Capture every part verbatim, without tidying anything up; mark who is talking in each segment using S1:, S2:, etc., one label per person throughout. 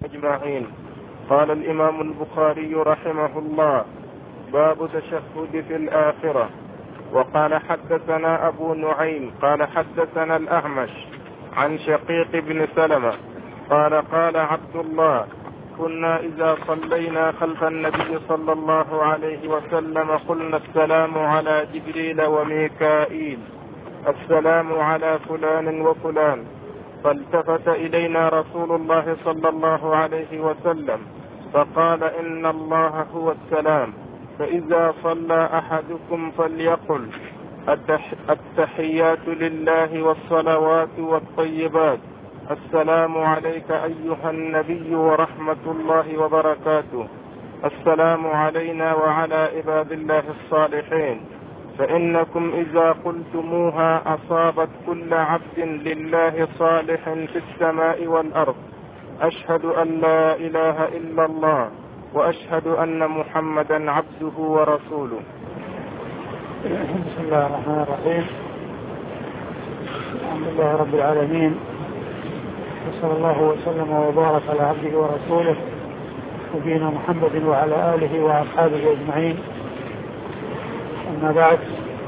S1: أجمعين. قال الإمام البخاري رحمه الله: باب تشهد في الآخرة. وقال حدثنا أبو نعيم قال حدثنا الأعمش عن شقيق بن سلمة قال قال عبد الله: كنا إذا صلينا خلف النبي صلى الله عليه وسلم قلنا السلام على جبريل وميكائيل، السلام على فلان وفلان. فالتفت إلينا رسول الله صلى الله عليه وسلم فقال: إن الله هو السلام، فإذا صلى أحدكم فليقل: التحيات لله والصلوات والطيبات، السلام عليك أيها النبي ورحمة الله وبركاته، السلام علينا وعلى عباد الله الصالحين، فإنكم إذا قلتموها أصابت كل عبد لله صالح في السماء والأرض. أشهد أن لا إله إلا الله وأشهد أن محمدا عبده ورسوله.
S2: بسم الله الرحمن الرحيم. الحمد لله رب العالمين، وصلى الله وسلم وبارك على عبده ورسوله نبينا محمد وعلى آله وأصحابه أجمعين. أما بعد،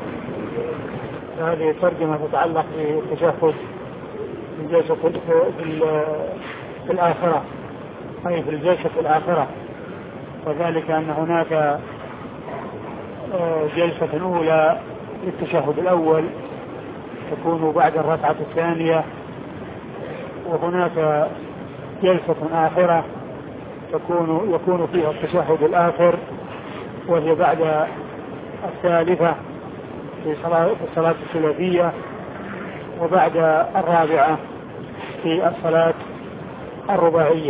S2: هذه ترجمة تتعلق بالتشهد في الجلسة في الآخرة، أي في الجلسة في الآخرة، وذلك أن هناك جلسة أولى للتشهد الأول تكون بعد الركعة الثانية، وهناك جلسة آخرة تكون يكون فيها التشهد الآخر، وهي بعد الثالثة في صلاة الصلاة الثلاثية، وبعد الرابعة في الصلاة الرباعية.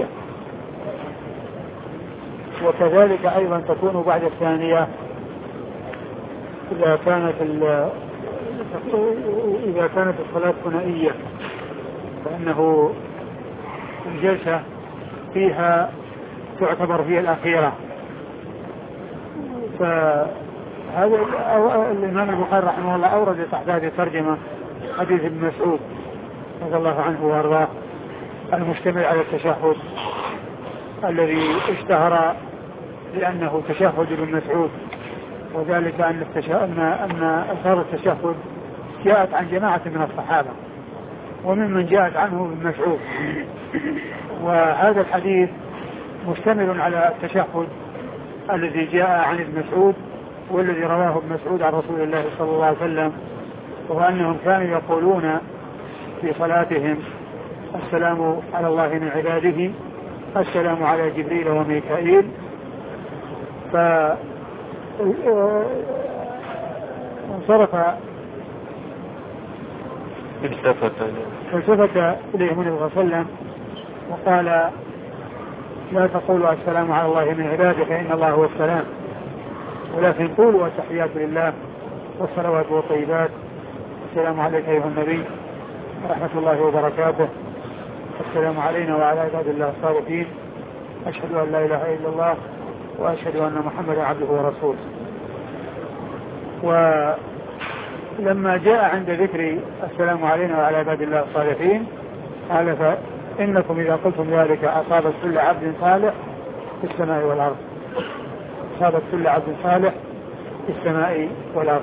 S2: وكذلك أيضا تكون بعد الثانية إذا كانت إذا كانت الصلاة ثنائية، فإنه الجلسة فيها تعتبر فيها الأخيرة. فهذا الإمام البخاري رحمه الله أورد تحت هذه الترجمة حديث ابن مسعود رضي الله عنه وارضاه المشتمل على التشهد، الذي اشتهر لأنه تشهد ابن مسعود، وذلك أن أن أن ألفاظ التشهد جاءت عن جماعة من الصحابة، وممن جاءت عنه ابن مسعود. وهذا الحديث مشتمل على التشهد الذي جاء عن ابن مسعود، والذي رواه ابن مسعود عن رسول الله صلى الله عليه وسلم، وهو أنهم كانوا يقولون في صلاتهم: السلام على الله من عباده، السلام على جبريل وميكائيل. فانصرف فالتفت إليهم النبي صلى الله عليه وسلم وقال: لا تقولوا السلام على الله من عباده فإن الله هو السلام، ولكن قولوا التحيات لله والصلوات والطيبات، السلام عليك أيها النبي ورحمة الله وبركاته، السلام علينا وعلى عباد الله الصالحين، أشهد أن لا إله إلا الله وأشهد أن محمدا عبده ورسوله. ولما جاء عند ذكر السلام علينا وعلى عباد الله الصالحين قال: فإنكم إذا قلتم ذلك أصابت كل عبد صالح في السماء والأرض، أصابت كل عبد صالح في السماء والأرض.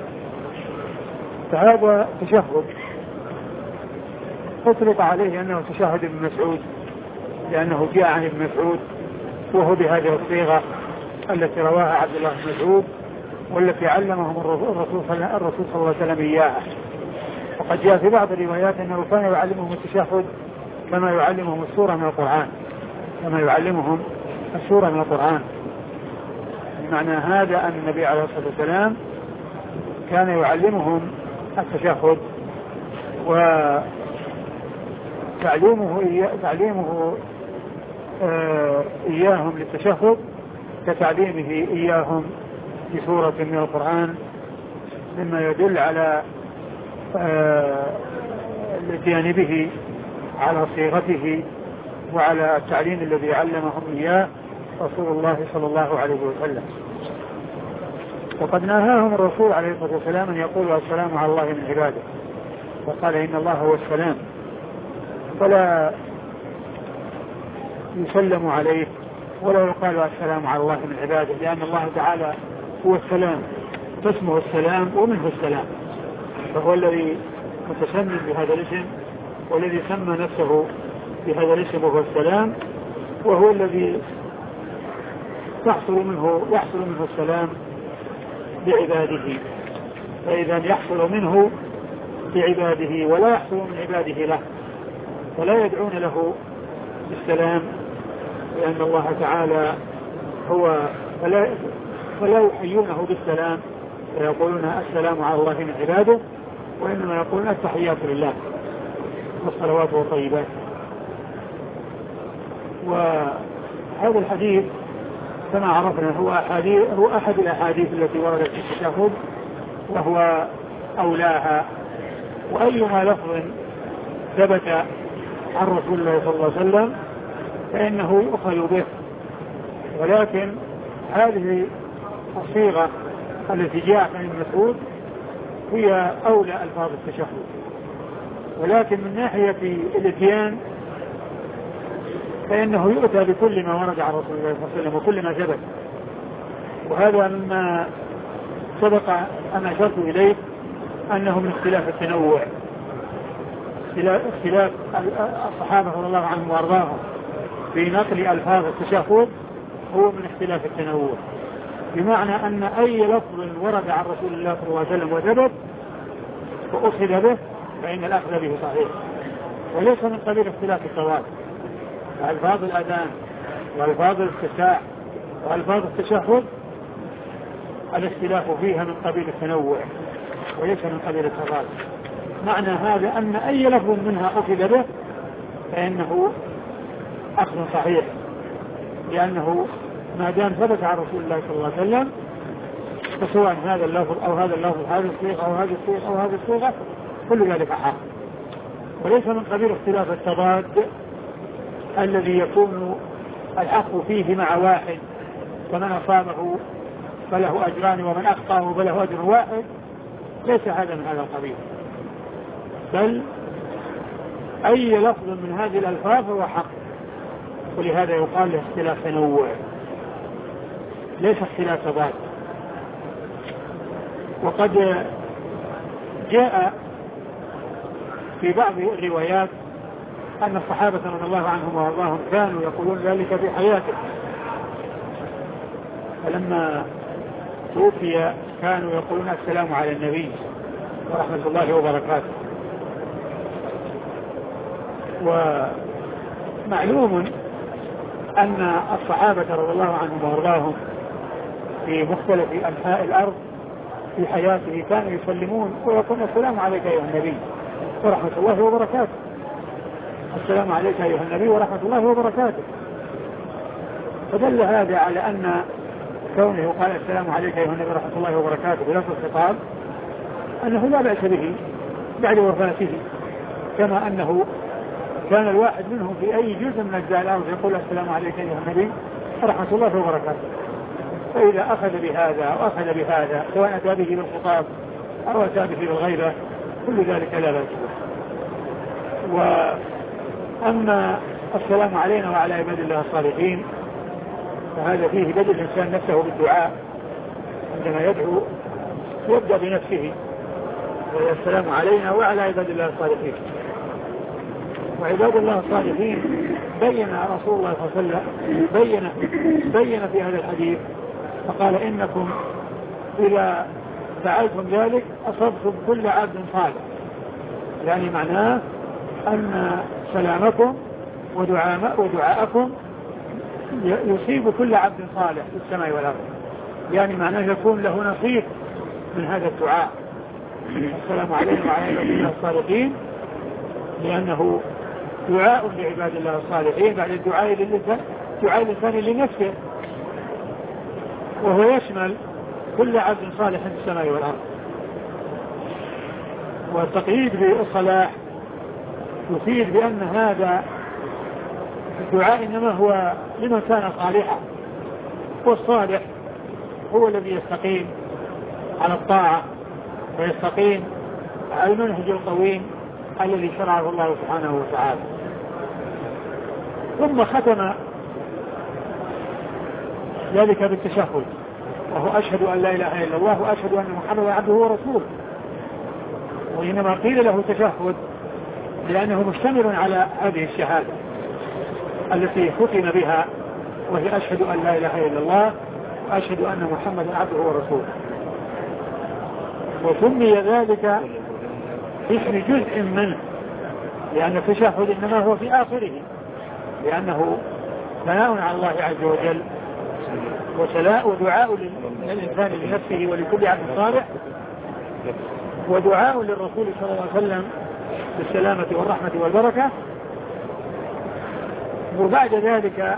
S2: فهذا تشهد أطلق عليه أنه تشهد ابن مسعود، لأنه جاء عن ابن مسعود، وهو بهذه الصيغة التي رواها عبد الله بن مسعود، والتي علمهم الرسول صلى الله عليه وسلم إياها. وقد جاء في بعض الروايات أنه كان يعلمهم التشهد كما يعلمهم السورة من القرآن، كما يعلمهم السورة من القرآن. معنى هذا أن النبي عليه الصلاة والسلام كان يعلمهم التشهد، وتعليمه إياه تعليمه آه إياهم للتشهد كتعليمه إياهم بسورة من القرآن، مما يدل على آه الاتيان به على صيغته وعلى التعليم الذي علمهم إياه رسول الله صلى الله عليه وسلم. وقد نهاهم الرسول عليه الصلاة والسلام أن يقولوا السلام على الله من عباده، وقال: إن الله هو السلام. فلا يسلم عليه ولا يقال السلام على الله من عباده، لأن الله تعالى هو السلام، فاسمه السلام ومنه السلام، فهو الذي متسمى بهذا الاسم، والذي سمى نفسه بهذا الاسم وهو السلام، وهو الذي يحصل منه يحصل منه السلام بعباده. فإذا يحصل منه بعباده ولا يحصل من عباده له، فلا يدعون له بالسلام، لأن الله تعالى هو فلا, فلا يحيونه بالسلام ويقولون السلام على الله من عباده، وإنما يقولون التحيات لله والصلوات والطيبات. وهذا الحديث كما عرفنا هو, هو أحد الأحاديث التي وردت في التشهد، وهو أولاها، وأيما لفظ ثبت عن رسول الله صلى الله عليه وسلم فإنه يؤخذ به، ولكن هذه الصيغة التي جاءت عن المسعود هي أولى ألفاظ التشهد، ولكن من ناحية الاتيان فإنه يؤتى بكل ما ورد عن رسول الله صلى الله عليه وسلم وكل ما ثبت، وهذا مما سبق أن أشرت إليه أنه من اختلاف التنوع، اختلاف الصحابة رضي الله عنهم وأرضاهم في نقل ألفاظ التشهد هو من اختلاف التنوع، بمعنى أن أي لفظ ورد عن رسول الله صلى الله عليه وسلم وثبت فأخذ به فإن الأخذ به صحيح، وليس من قبيل اختلاف الصواب. ألفاظ الأذان وألفاظ الاستفتاح وألفاظ التشهد الاختلاف فيها من قبيل التنوع وليس من قبيل التضاد. معنى هذا أن أي لفظ منها أخذ به فإنه أخذ صحيح، لأنه ما دام ثبت عن رسول الله صلى الله عليه وسلم فسواء هذا اللفظ أو هذا اللفظ، هذه الصيغة أو هذه الصيغة أو هذه الصيغة، كل ذلك حق، وليس من قبيل اختلاف التضاد الذي يكون الحق فيه مع واحد، فمن أصابه فله أجران ومن أخطأه فله أجر واحد، ليس هذا من هذا القبيل، بل أي لفظ من هذه الألفاظ هو حق، ولهذا يقال له اختلاف تنوع ليس اختلاف تضاد. وقد جاء في بعض الروايات أن الصحابة رضي الله عنهم وارضاهم كانوا يقولون ذلك في حياته، فلما توفي كانوا يقولون السلام على النبي ورحمة الله وبركاته. ومعلوم أن الصحابة رضي الله عنهم وارضاهم في مختلف أنحاء الأرض في حياته كانوا يسلمون ويقولون السلام عليك أيها النبي ورحمة الله وبركاته، السلام عليك أيها النبي ورحمة الله وبركاته. فدل هذا على أن كونه قال السلام عليك أيها النبي ورحمة الله وبركاته بلفظ الخطاب أنه لا بأس به بعد وفاته، كما أنه كان الواحد منهم في أي جزء من أجزاء الأرض يقول السلام عليك أيها النبي ورحمة الله وبركاته. فإذا أخذ بهذا أو أخذ بهذا سواء أتى به بالخطاب أو أتى به بالغيبة كل ذلك لا بأس به. وأما السلام علينا وعلى عباد الله الصالحين فهذا فيه بدء الإنسان نفسه بالدعاء، عندما يدعو يبدأ بنفسه والسلام علينا وعلى عباد الله الصالحين. وعباد الله الصالحين بين رسول الله صلى الله عليه وسلم بين, بين في هذا الحديث فقال إنكم إذا فعلتم ذلك أصبتم كل عبد صالح، يعني معناه أن سلامكم ودعاءكم يصيب كل عبد صالح في السماء والأرض، يعني معناه يكون له نصيب من هذا الدعاء السلام عليكم وعلى عباد الله الصالحين، لأنه دعاء لعباد الله الصالحين بعد الدعاء للإنسان دعاء الإنسان لنفسه، وهو يشمل كل عبد صالح في السماء والأرض. والتقييد بالصلاح يفيد بأن هذا الدعاء إنما هو لمن كان صالحا، والصالح هو الذي يستقيم على الطاعة ويستقيم على المنهج القويم الذي شرعه الله سبحانه وتعالى. ثم ختم ذلك بالتشهد وهو أشهد أن لا إله إلا الله وأشهد أن محمدا عبده ورسوله. وإنما قيل له تشهد لأنه مشتمل على هذه الشهادة التي ختم بها وهي أشهد أن لا إله إلا الله وأشهد أن محمدا عبده ورسوله. وسمي ذلك اسم جزء منه لأن التشهد إنما هو في آخره لأنه ثناء على الله عز وجل وسلاء ودعاء للإنسان لنفسه ولكل عبد صالح ودعاء للرسول صلى الله عليه وسلم بالسلامة والرحمة والبركة. وبعد ذلك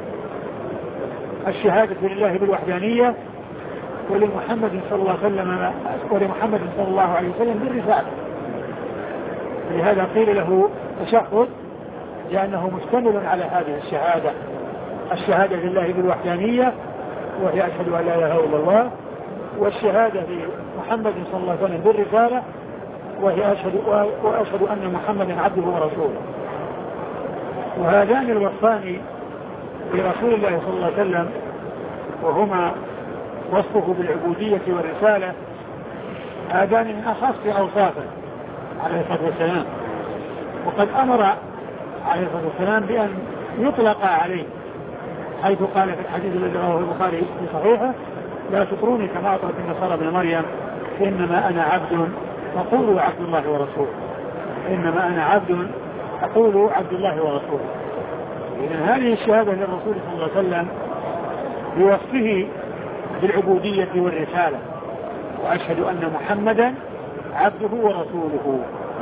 S2: الشهادة لله بالوحدانية ولمحمد صلى الله عليه وسلم ولمحمد صلى الله عليه وسلم بالرسالة. لهذا قيل له تشهد لأنه مشتمل على هذه الشهادة الشهادة لله بالوحدانية وهي أشهد أن لا إله إلا الله والشهادة لمحمد صلى الله عليه وسلم بالرسالة وهي أشهد, وأشهد أن محمدا عبده ورسوله. وهذان الوصفان لرسول الله صلى الله عليه وسلم وهما وصفه بالعبودية والرسالة هذان من أخص أوصافه عليه الصلاة والسلام. وقد أمر عليه الصلاة والسلام بأن يطلق عليه حيث قال في الحديث الذي رواه البخاري في صحيحه لا تطروني كما أطرت النصارى ابن مريم إنما أنا عبد فقولوا عبد الله ورسوله إنما أنا عبد فقولوا عبد الله ورسوله. إذن هذه الشهادة للرسول صلى الله عليه وسلم بوصفه بالعبودية والرسالة وأشهد أن محمدا عبده ورسوله.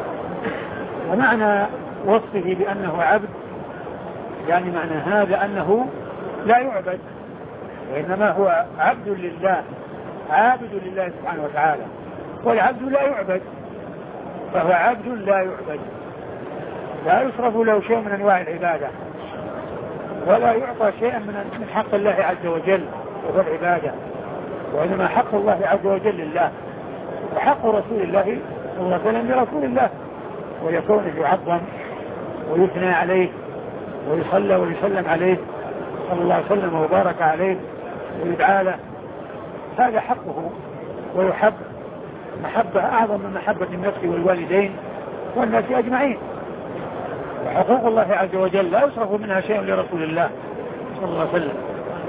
S2: ومعنى وصفه بأنه عبد يعني معنى هذا أنه لا يعبد وإنما هو عبد لله عابد لله سبحانه وتعالى والعبد لا يعبد فهو عبد لا يعبد لا يصرف له شيء من أنواع العبادة ولا يعطى شيئا من حق الله عز وجل وهو العبادة وإنما حق الله عز وجل لله وحق رسول الله صلى الله عليه وسلم برسول الله ويكون يعظم ويثنى عليه ويصلى ويسلم عليه صلى الله عليه وسلم وبارك عليه ويدعى له. هذا حقه ويحب محبة أعظم من محبة النفس والوالدين والناس أجمعين. وحقوق الله عز وجل لا يصرف منها شيء لرسول الله صلى الله عليه وسلم.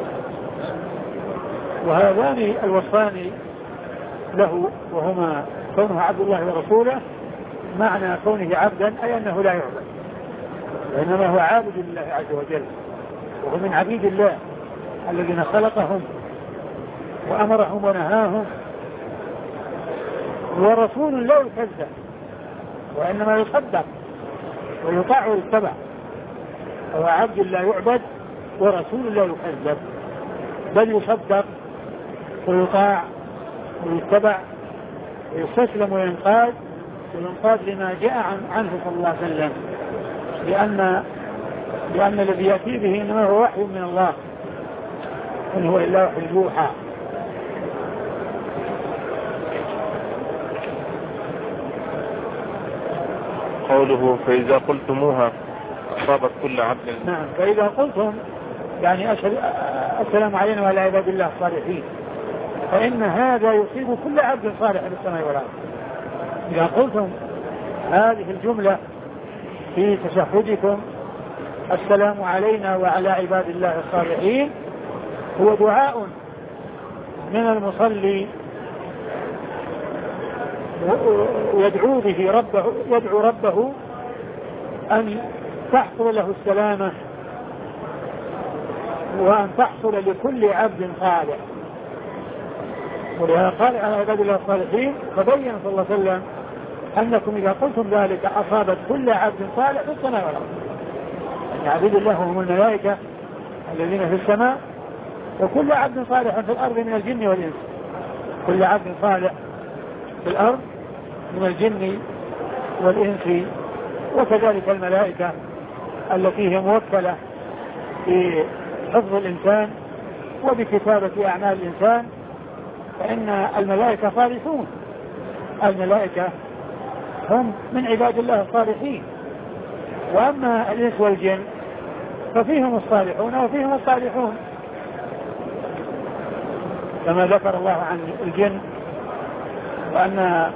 S2: وهذان الوصفان له وهما كونه عبد الله ورسوله معنى كونه عبدا أي أنه لا يعبد وإنما هو عابد لله عز وجل وهو من عبيد الله الذين خلقهم وأمرهم ونهاهم. ورسول لا يكذب وإنما يصدق ويطاع ويتبع هو عبد لا يعبد ورسول لا يكذب بل يصدق ويطاع ويتبع ويستسلم وينقاد وينقاد لما جاء عن عنه صلى الله عليه وسلم لأن لأن الذي يأتي به إنما هو وحي من الله إن هو إلا وحي يوحى.
S1: قوله فإذا قلتموها أصابت كل عبد.
S2: نعم فإذا قلتم يعني أشهد السلام علينا وعلى عباد الله الصالحين فإن هذا يصيب كل عبد صالح بالسماء والأرض. إذا قلتم هذه الجملة في تشهدكم السلام علينا وعلى عباد الله الصالحين هو دعاء من المصلي يدعو به ربه يدعو ربه أن تحصل له السلامة وأن تحصل لكل عبد صالح. ولهذا قال على عباد الله الصالحين فبين صلى الله عليه وسلم أنكم إذا قلتم ذلك أصابت كل عبد صالح في السماء والأرض. يعني عبد الله هم الملائكة الذين في السماء وكل عبد صالح في الأرض من الجن والإنس. كل عبد صالح في الأرض من الجن والإنس وكذلك الملائكة التي هي موكلة في حفظ الإنسان وبكتابة أعمال الإنسان فإن الملائكة صالحون. الملائكة هم من عباد الله الصالحين. وأما الإنس والجن ففيهم الصالحون وفيهم الصالحون، كما ذكر الله عن الجن وأن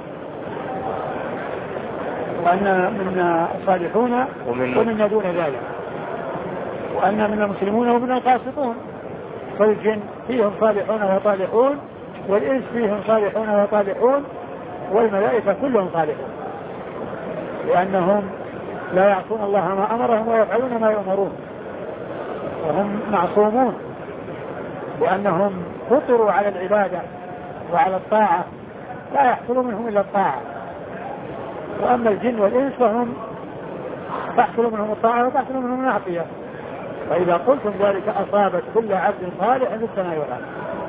S2: وأن من الصالحون ومن دون ذلك، وأن من المسلمون ومن القاسطون. فالجن فيهم صالحون وطالحون، والإنس فيهم صالحون وطالحون، والملائكة كلهم صالحون، لأنهم لا يعصون الله ما أمرهم ويفعلون ما يؤمرون، وهم معصومون لأنهم فطروا على العبادة وعلى الطاعة، لا يحصل منهم إلا الطاعة. وأما الجن والإنس فهم تحصل منهم الطاعة وتحصل منهم المعصية، فإذا قلتم ذلك أصابت كل عبد صالح في السماء والأرض.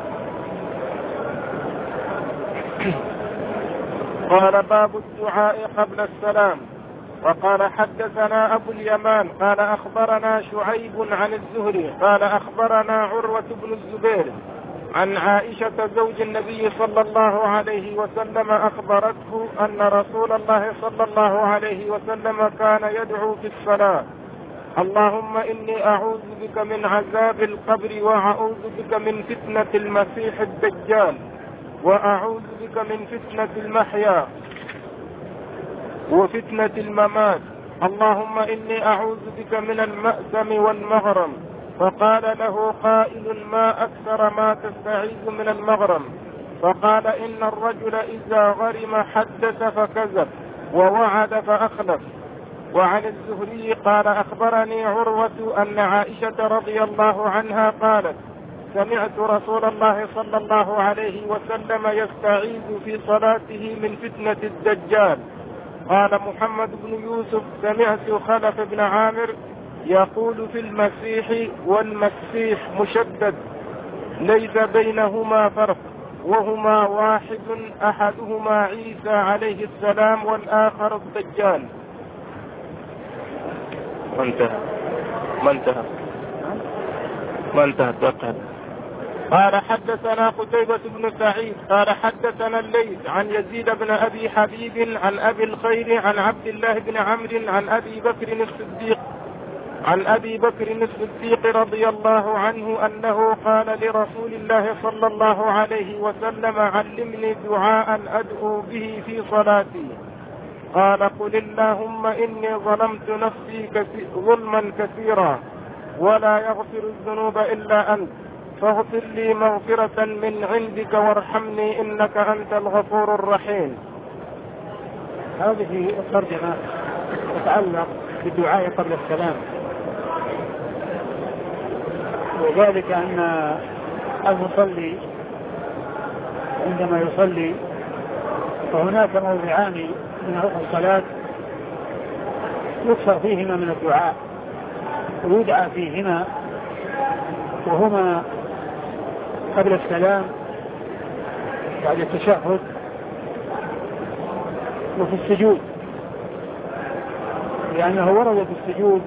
S1: قال باب الدعاء قبل السلام. وقال حدثنا أبو اليمان قال أخبرنا شعيب عن الزهري قال أخبرنا عروة بن الزبير عن عائشة زوج النبي صلى الله عليه وسلم أخبرته أن رسول الله صلى الله عليه وسلم كان يدعو في الصلاة: اللهم إني أعوذ بك من عذاب القبر، وأعوذ بك من فتنة المسيح الدجال، وأعوذ بك من فتنة المحيا وفتنة الممات، اللهم إني أعوذ بك من المأثم والمغرم. فقال له قائل: ما أكثر ما تستعيذ من المغرم؟ فقال: إن الرجل إذا غرم حدث فكذب ووعد فأخلف. وعن الزهري قال أخبرني عروة أن عائشة رضي الله عنها قالت: سمعت رسول الله صلى الله عليه وسلم يستعيذ في صلاته من فتنة الدجال. قال محمد بن يوسف: سمعت خلف بن عامر يقول في المسيح والمسيح مشدد ليس بينهما فرق، وهما واحد، أحدهما عيسى عليه السلام والآخر الدجال. ما انتهى ما انتهى ما انتهى توقف. قال حدثنا قتيبة بن سعيد قال حدثنا الليث عن يزيد بن أبي حبيب عن أبي الخير عن عبد الله بن عمرو عن أبي بكر الصديق عن أبي بكر الصديق رضي الله عنه أنه قال لرسول الله صلى الله عليه وسلم: علمني دعاء أدعو به في صلاتي. قال: قل اللهم إني ظلمت نفسي كثير ظلما كثيرا ولا يغفر الذنوب إلا أنت، فاغفر لي مغفرة من عندك وارحمني إنك أنت الغفور الرحيم.
S2: هذه الترجمة تتعلق بالدعاء قبل السلام، وذلك أن المصلي عندما يصلي فهناك موضعان من الصلاة يكثر فيهما من الدعاء ويدعى فيهما، وهما قبل السلام بعد التشهد وفي السجود، لأنه ورد في السجود: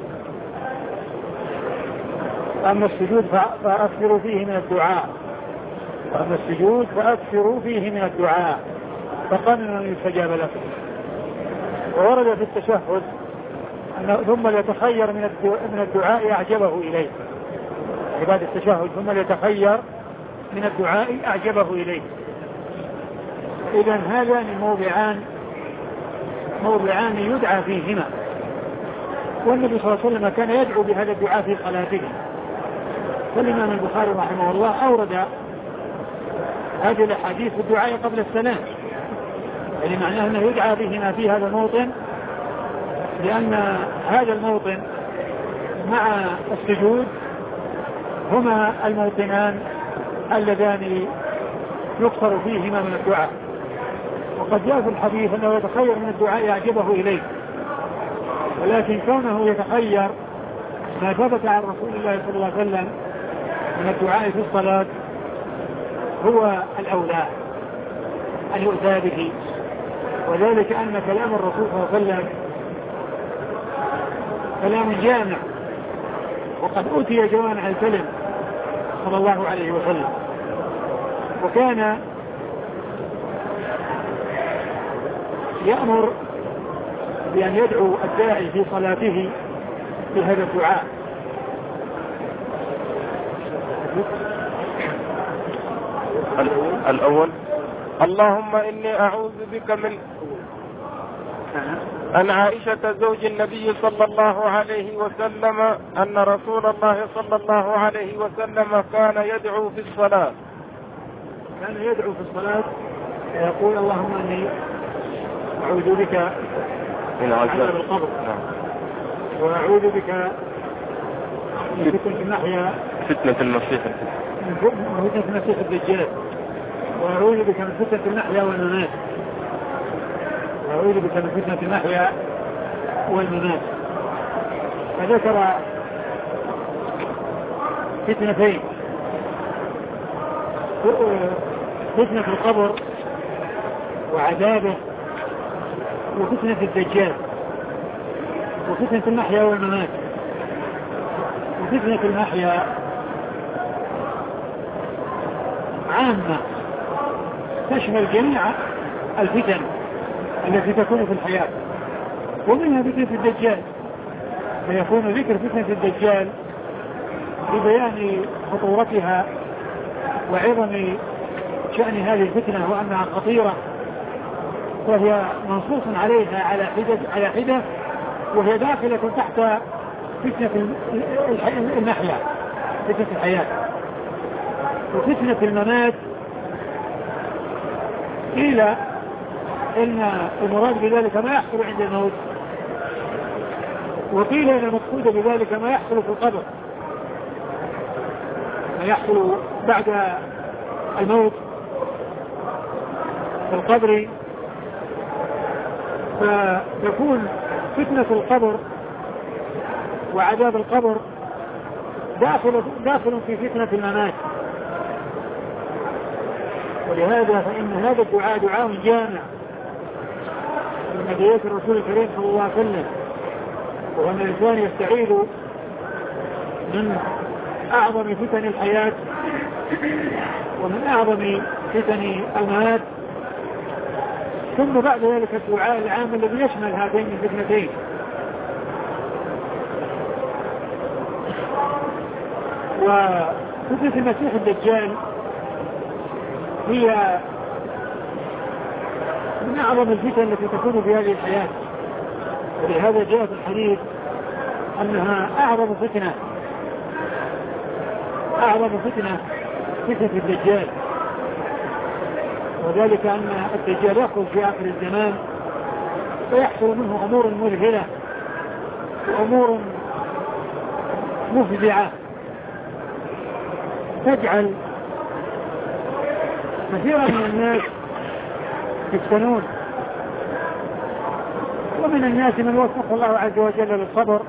S2: أما السجود فأكثروا فيه من الدعاء وأما السجود فأكثروا فيه من الدعاء فقمن أن يستجاب لكم. وورد في التشهد أنه ثم ليتخير من الدعاء أعجبه إليه، بعد التشهد ثم ليتخير من الدعاء أعجبه إليه. إذن هذان موضعان موضعان يدعى فيهما، والنبي صلى الله عليه وسلم كان يدعو بهذا الدعاء في صلاته. فالإمام البخاري رحمه الله أورد هذه الأحاديث في الدعاء قبل السلام، يعني معناه أنه يدعى بهما في هذا الموطن، لأن هذا الموطن مع السجود هما الموطنان اللذان يكثر فيهما من الدعاء. وقد جاء في الحديث أنه يتخير من الدعاء أعجبه إليه، ولكن كونه يتخير ما ثبت عن رسول الله صلى الله عليه وسلم من الدعاء في الصلاة هو الأولى أن يؤتى به، وذلك أن كلام الرسول صلى الله عليه وسلم كلام جامع، وقد أوتي جوامع الكلم صلى الله عليه وسلم، وكان يأمر بأن يدعو الداعي في صلاته بهذا الدعاء،
S1: الأول اللهم إني أعوذ بك من أن عائشة زوج النبي صلى الله عليه وسلم أن رسول الله صلى الله عليه وسلم كان يدعو في الصلاة
S2: كان يدعو في الصلاة يقول اللهم إني أعوذ بك من عذاب القبر وأعوذ بك من فتنة المحيا
S1: فتنة المسيح
S2: من فتنة المسيح الدجال وأعوذ بك من فتنة المحيا والممات وأعوذ بك من فتنة المحيا والممات. فذكر فتنتين فتنة القبر وعذابه وفتنة الدجال وفتنة المحيا والممات. وفتنة المحيا عامة تشمل جميع الفتن التي تكون في الحياة ومنها فتنة الدجال، فيكون ذكر فتنة الدجال ببيان خطورتها وعظم شأن هذه الفتنة وأنها خطيرة وهي منصوص عليها على حدة على حدة وهي داخلة تحت فتنة المحيا فتنة الحياة. وفتنة الممات قيل إن المراد بذلك ما يحصل عند الموت، وقيل إن المقصود بذلك ما يحصل في القبر، ما يحصل بعد الموت في القبر. فتكون فتنة القبر وعذاب القبر داخل, داخل في فتنة الممات. ولهذا فإن هذا الدعاء دعاء جامع من نبيات الرسول الكريم صلى الله عليه وسلم، وأن الإنسان يستعيذ من أعظم فتن الحياة ومن أعظم فتن الممات، ثم بعد ذلك الدعاء العام الذي يشمل هاتين الفتنتين. وفتنة المسيح الدجال هي من أعظم الفتن التي تكون في هذه الحياة، ولهذا جاء في الحديث أنها أعظم فتنة أعظم فتنة فتنة الدجال، وذلك أن الدجال يخرج في آخر الزمان ويحصل منه أمور مذهلة وأمور مفزعة تجعل كثيرا من الناس يفتنون، ومن الناس من وفق الله عز وجل للصبر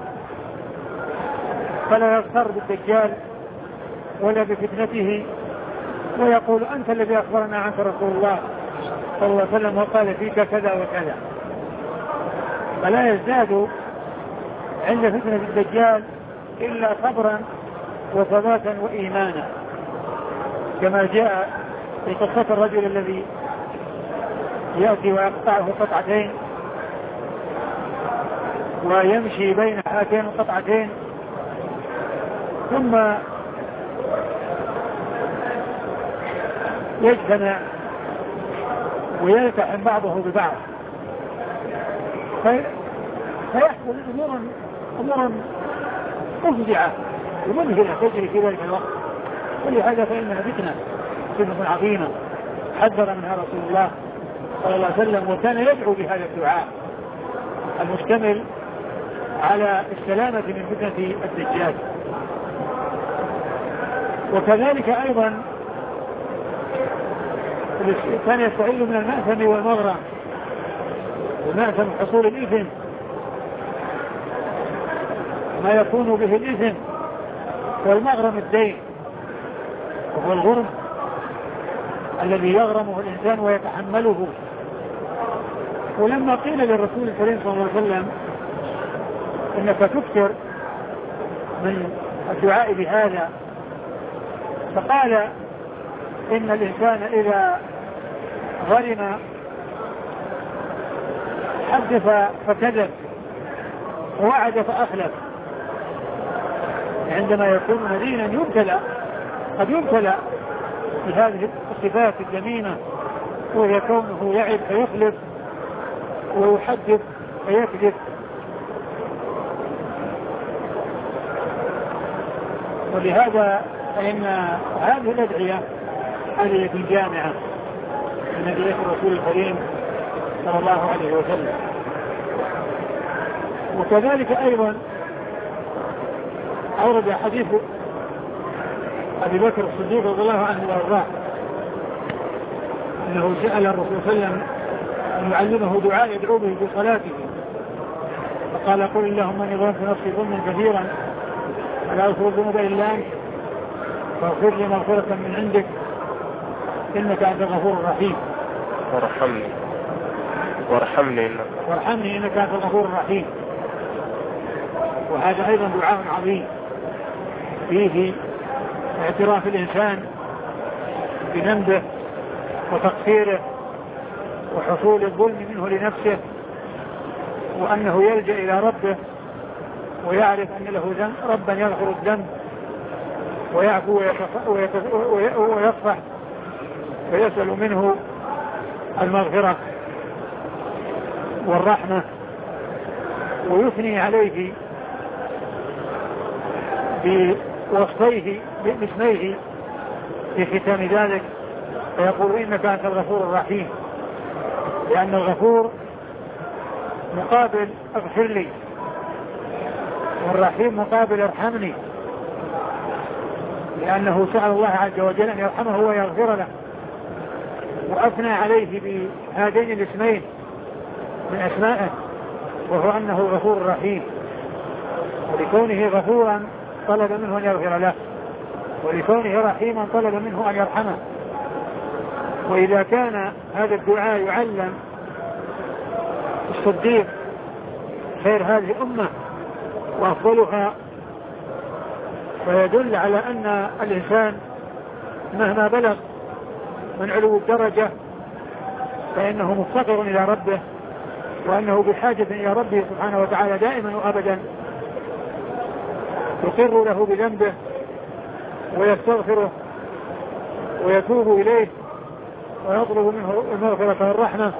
S2: فلا يغتر بالدجال ولا بفتنته ويقول أنت الذي أخبرنا عنك رسول الله صلى الله عليه وسلم وقال فيك كذا وكذا، فلا يزداد عند فتنة الدجال إلا صبرا وثباتا وإيمانا، كما جاء في قصة الرجل الذي يأتي ويقطعه قطعتين ويمشي بين هاتين القطعتين ثم يجتمع ويلتحم بعضه ببعض في... فيحصل أمور أمور مفزعة ومذهلة تجري في ذلك الوقت. ولهذا فإنها فتنة فتنة عظيمة حذر منها رسول الله صلى الله عليه وسلم، وكان يدعو بهذا الدعاء المشتمل على السلامة من فتنة الدجال. وكذلك أيضا كان يستعيذ من المأثم والمغرم، والمأثم حصول الإثم ما يكون به الإثم، والمغرم الدين وهو الغرم الذي يغرمه الإنسان ويتحمله. ولما قيل للرسول الكريم صلى الله عليه وسلم إنك تكثر من الدعاء بهذا، فقال إن الإنسان إذا غرم حدث فكذب ووعد فأخلف، عندما يكون مدينا يبتلى قد يبتلى بهذه الصفات الذميمة، وهي كونه يعد فيخلف ويحدث فيكذب. ولهذا فإن هذه الأدعية أدعية جامعة من أدعية الرسول الكريم صلى الله عليه وسلم. وكذلك أيضا أورد حديث أبي بكر الصديق رضي الله عنه وأرضاه أنه سأل الرسول صلى الله عليه وسلم أن يعلمه دعاء يدعو به في صلاته، فقال قل اللهم إني ظلمت نفسي ظلما كثيرا ولا أغفر الذنوب إلا أنت فاغفر لي مغفرة من عندك إنك أنت الغفور الرحيم.
S1: وارحمني وارحمني إنك
S2: وارحمني إنك أنت الغفور الرحيم. وهذا أيضا دعاء عظيم فيه اعتراف الإنسان بذنبه وتقصيره وحصول الظلم منه لنفسه، وأنه يلجأ إلى ربه ويعرف أن له ذنب ربا يغفر الذنب ويعفو ويصفح ويسأل منه المغفرة والرحمة، ويثني عليه بوصفيه باسميه في ختام ذلك، فيقول إنك أنت الغفور الرحيم، لأن الغفور مقابل اغفر لي، والرحيم مقابل ارحمني، لأنه سأل الله عز وجل أن يرحمه ويغفر له، وأثنى عليه بهذين الاسمين من أسمائه، وهو أنه غفور رحيم. ولكونه غفورا طلب منه أن يغفر له، ولكونه رحيما طلب منه أن يرحمه. وإذا كان هذا الدعاء يعلم الصديق خير هذه الأمة وأفضلها، فيدل على أن الإنسان مهما بلغ من علو الدرجة فإنه مفتقر إلى ربه، وأنه بحاجة إلى ربه سبحانه وتعالى دائما وأبدا، يقر له بذنبه ويستغفره ويتوب إليه ويطلب منه المغفرة والرحمة.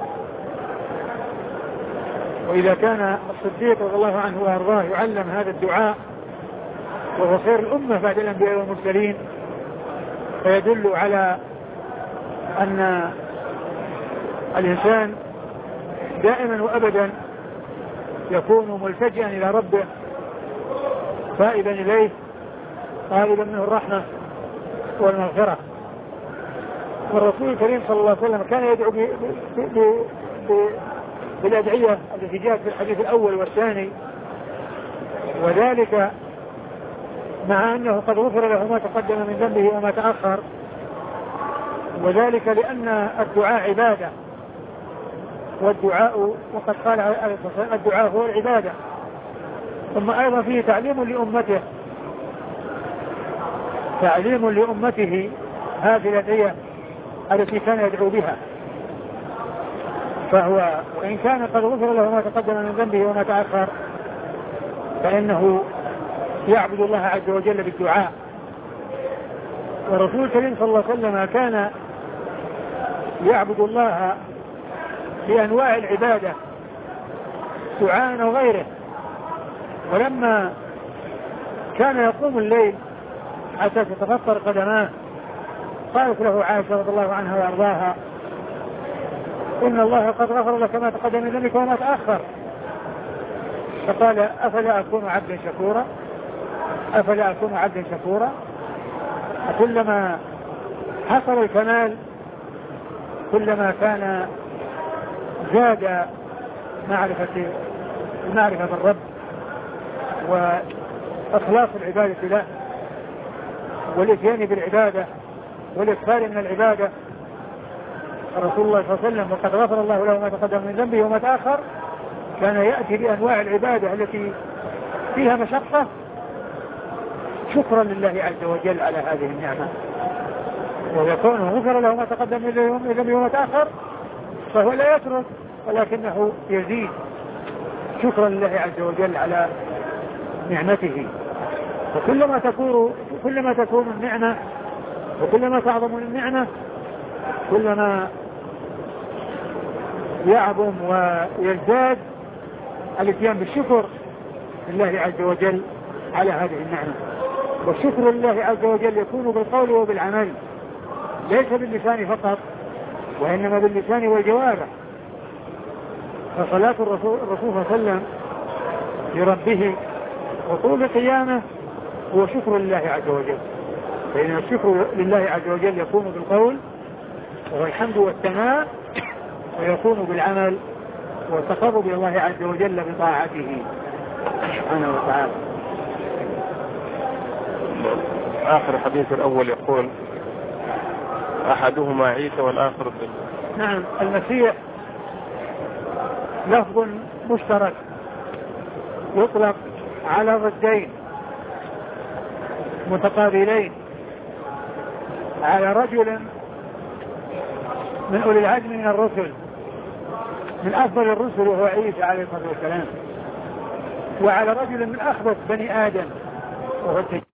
S2: وإذا كان الصديق رضي الله عنه وأرضاه يعلم هذا الدعاء وهو خير الأمة بعد الأنبياء والمرسلين، فيدل على أن الإنسان دائما وأبدا يكون ملتجئا إلى ربه تائبا إليه طالبا منه الرحمة والمغفرة. والرسول الكريم صلى الله عليه وسلم كان يدعو بالأدعية التي جاءت في الحديث الأول والثاني، وذلك مع أنه قد غفر له ما تقدم من ذنبه وما تأخر، وذلك لأن الدعاء عبادة، والدعاء وقد قال الدعاء هو العبادة. ثم أيضا فيه تعليم لأمته تعليم لأمته هذه الأدعية التي كان يدعو بها، فهو وإن كان قد غفر له ما تقدم من ذنبه وما تأخر فإنه يعبد الله عز وجل بالدعاء. ورسول الكريم صلى الله عليه وسلم كان يعبد الله بأنواع العبادة دعاء وغيره، ولما كان يقوم الليل حتى تتفطر قدماه قالت له عائشة رضي الله عنها وأرضاها إن الله قد غفر لك ما تقدم من ذنبك وما تأخر، فقال أفلا أكون عبدا شكورا أفلا أكون عبدا شكورا كلما حصل الكمال كلما كان زاد معرفة معرفة الرب وإخلاص العبادة له والإتيان بالعبادة والإكثار من العبادة. رسول الله صلى الله عليه وسلم وقد غفر الله له ما تقدم من ذنبه وما تأخر كان يأتي بأنواع العبادة التي فيها مشقة شكرا لله عز وجل على هذه النعمة، ويكون غفر له ما تقدم من ذنبه وما تأخر فهو لا يترك ولكنه يزيد شكرا لله عز وجل على نعمته. وكلما تكون كلما تكون النعمة وكلما تعظم النعمة كلما يعظم ويزداد الاتيان بالشكر لله عز وجل على هذه النعمة. والشكر لله عز وجل يكون بالقول وبالعمل ليس باللسان فقط وإنما باللسان والجوارح. فصلاة الرسول, الرسول صلى الله عليه وسلم لربه وطول قيامه هو شكر لله عز وجل. فإن الشكر لله عز وجل يكون بالقول وهو الحمد والثناء ويكون بالعمل والتقرب إلى الله عز وجل بطاعته سبحانه وتعالى.
S1: آخر حديث الأول يقول أحدهما عيسى والآخر الدجال.
S2: نعم المسيح لفظ مشترك يطلق على ضدين متقابلين على رجل من أولي العزم من الرسل من أفضل الرسل وهو عيسى عليه الصلاة والسلام وعلى رجل من أخبث بني آدم وهو الدجال.